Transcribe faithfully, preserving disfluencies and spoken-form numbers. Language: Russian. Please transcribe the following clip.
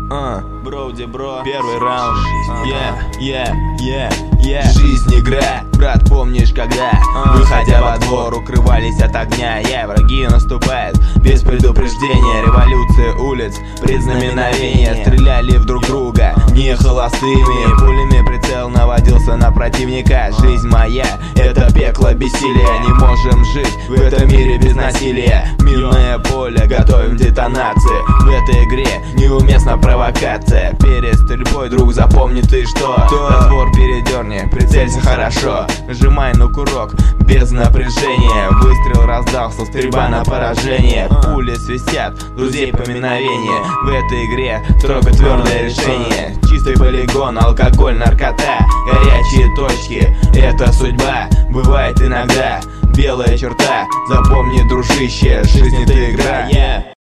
Uh, Броуди, бро, первый раунд. Yeah, yeah, yeah, yeah. Жизнь игра, брат, помнишь когда, uh. выходя во двор, укрывались от огня. Yeah, враги наступают без предупреждения. Революция улиц, предзнаменовение. Стреляли в друг друга не холостыми пулями, прицел наводился на противника. Жизнь моя, это пекло бессилия. Не можем жить в этом мире без насилия. Минное поле, готовим детонации. В этой игре неуместна провокация. Перед стрельбой, друг, запомни ты что. Затвор передерни, прицелься хорошо. Нажимай на курок без напряжения. Выстрел раздался, стрельба на поражение. Пули свистят, друзей поминовение. В этой игре строго твердое решение. Чистый полигон, алкоголь, наркота. Горячие точки, это судьба. Бывает иногда белая черта. Запомни, дружище, жизнь это игра. Yeah.